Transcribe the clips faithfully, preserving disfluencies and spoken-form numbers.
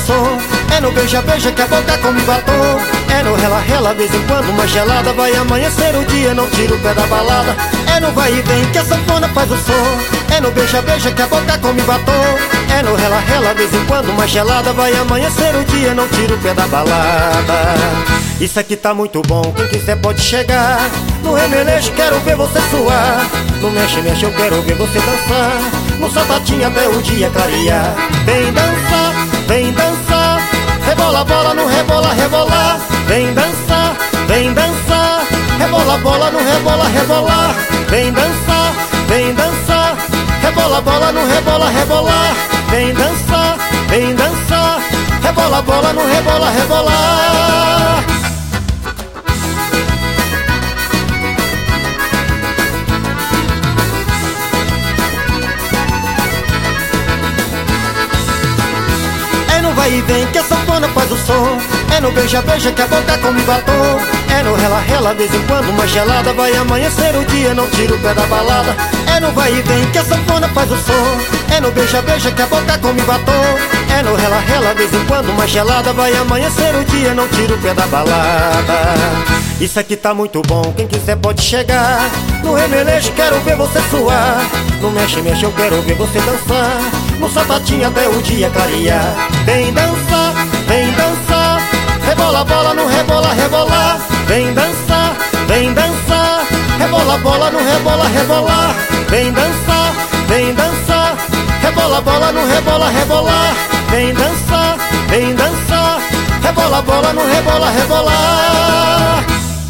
som. É no beija-beija que a boca come batom. É no rela-rela, vez em quando uma gelada. Vai amanhecer o dia, não tira o pé da balada. É no vai e vem que a sanfona faz o som. É no beija-beija que a boca come batom. É no rela-rela, vez em quando uma gelada. Vai amanhecer o dia, não tira o pé da balada. Isso aqui tá muito bom, quem quiser pode chegar. No remelejo quero ver você suar. No mexe, mexe eu quero ver você dançar. No sapatinho até o dia clarear. Vem dançar, vem dançar. Rebola, bola, no rebola, rebolar. Vem dançar, vem dançar. Rebola, bola, no rebola, rebolar. Vem dançar, vem dançar. Rebola, bola, no rebola, rebolar. Vem dançar, vem dançar. Rebola, bola, no rebola, rebolar. Vai e vem que a sanfona faz o som. É no beija-beija que a boca come batom. É no rela-rela, vez em quando uma gelada. Vai amanhecer o dia, não tira o pé da balada. É no vai e vem que a sanfona faz o som. É no beija-beija que a boca come batom. É no rela-rela, vez em quando uma gelada. Vai amanhecer o dia, não tira o pé da balada. Isso aqui tá muito bom, quem quiser pode chegar. No remelejo quero ver você suar. No mexe, mexe eu quero ver você dançar. No sapatinho até o dia clarear. Vem dançar, vem dançar. Rebola, bola, no rebola, rebolar. Vem dançar, vem dançar. Rebola, bola, no rebola, rebolar. Vem dançar, vem dançar. Rebola, bola, no rebola, rebolar. Vem dançar, vem dançar. Rebola, bola, no rebola, rebolar.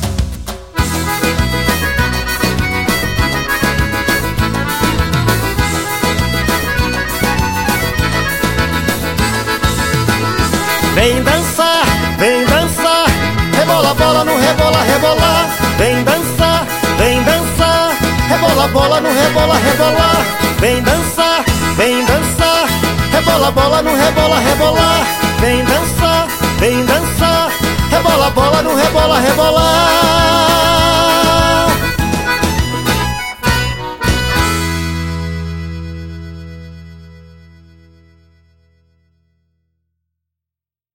Vem dançar, vem dançar. Rebola, bola, no rebola, rebolar. Vem dançar, vem dançar. Rebola, bola, no rebola, rebolar. Vem dançar, vem dançar. Rebola, bola, no rebola, rebolar. Vem dançar, vem dançar. Rebola, bola, no rebola, rebolar.